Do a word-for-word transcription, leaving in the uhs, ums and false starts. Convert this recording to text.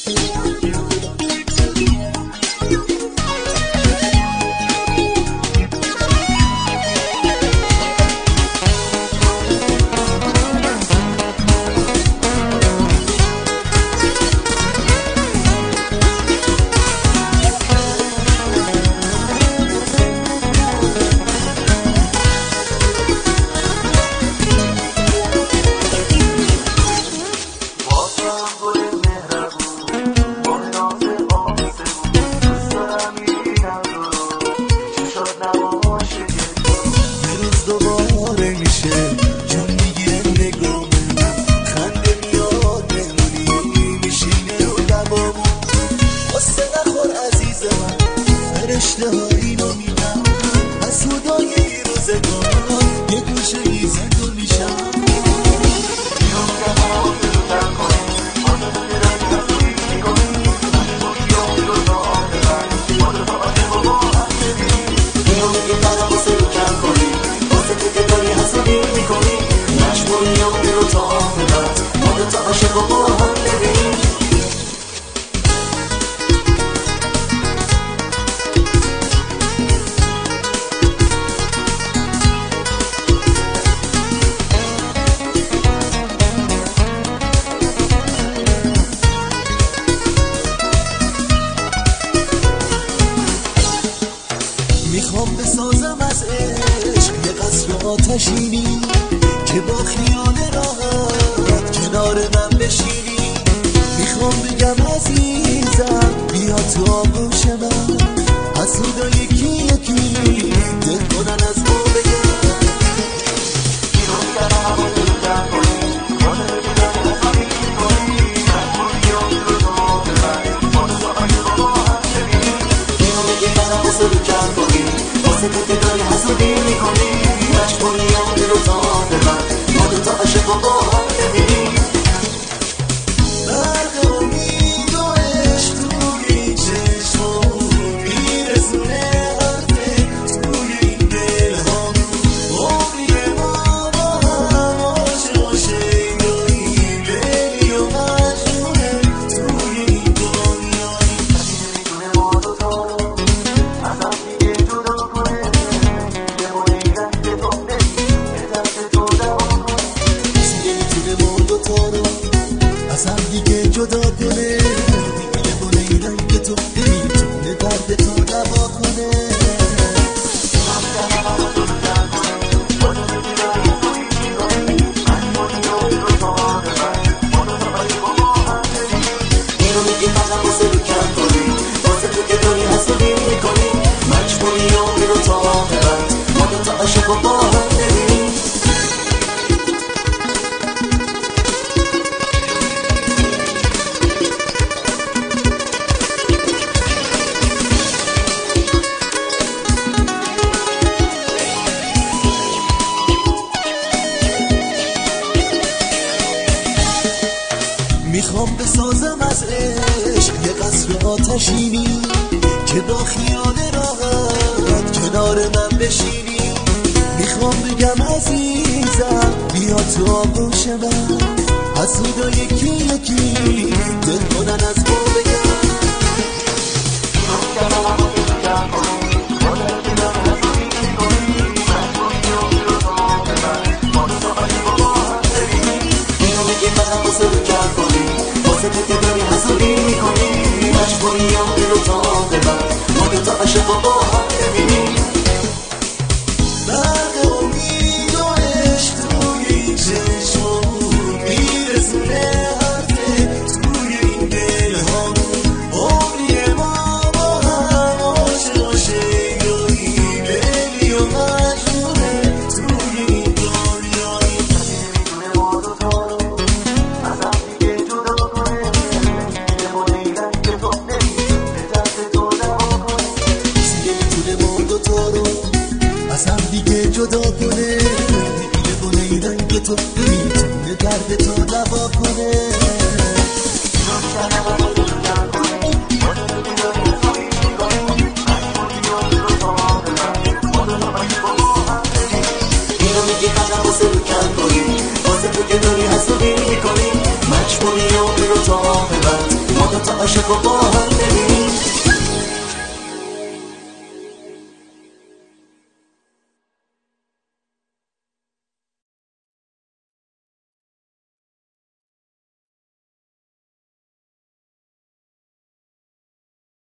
میخوام بسازم از عشق یه قصر آتشینی که با خیال راحت کنار من بشینی. میخوام بگم عزیزم بیا تو آغوش من، حسودا یکی یکی دل کنن از ما بگم. واسه تو که داری حسودی میکنی، مجبوری هم دلو تا ببر، ما دو تا عشق و با هم ببینیم. برق امید و عشق توی این چشمامون میرسونه حرفه توی این دلهامون. عمری ما با هم عاشق و شیداییم، لیلی و مجنونه توی این دنیاییم. میدونه ما دوتا رو از هم دیگه جدا کنه، یه بایی رنگ تو نمیشه دست تو دوا کنه. کسی نمیتونه ما دوتا رو از هم دیگه جدا کنه، یه بایی رنگ تو نمیتونه درد تو دوا کنه. اینو میگی فقط واسه رو کم کنی، واسه تو که داری حسودی میکنی، مجبوری عمری رو تا ببر، ما دو تا عشق و با هم ببینیم. میخوام بسازم از عشق یه قصر آتشینی که با خیال راحت کنار من بشینی. میخوام بگم عزیزم بیا تو آغوش من، حسودا یکی یکی دل کنن از ما بگم. اینو بگی فقط واسه رو کم کنی، واسه تو که داری حسودی میکنی، مجبوری هم دلو تا ببر، ما دو تا عشق و با هم ببینیم. برق امید و عشق توی این چشمامون میرسونه حرفه توی این دلهامون. عمری ما با هم عاشق و شیداییم، لیلی و مجنونه توی این دنیاییم. میدونه ما دوتا رو از هم دیگه جدا کنه، یه بایی رنگ تو نمیتونه دست تو دوا کنه. کسی عاشق و